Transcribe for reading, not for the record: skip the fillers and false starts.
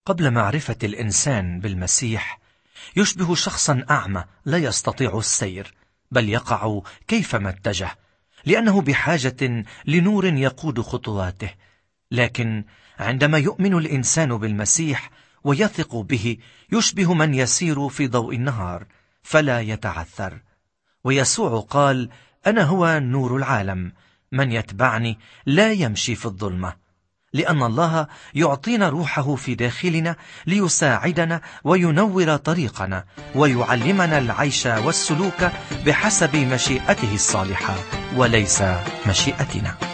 قبل معرفة الإنسان بالمسيح يشبه شخصا أعمى لا يستطيع السير، بل يقع كيفما اتجه، لأنه بحاجة لنور يقود خطواته. لكن عندما يؤمن الإنسان بالمسيح ويثق به، يشبه من يسير في ضوء النهار فلا يتعثر. ويسوع قال: أنا هو نور العالم، من يتبعني لا يمشي في الظلمة. لأن الله يعطينا روحه في داخلنا ليساعدنا وينور طريقنا ويعلمنا العيش والسلوك بحسب مشيئته الصالحة وليس مشيئتنا.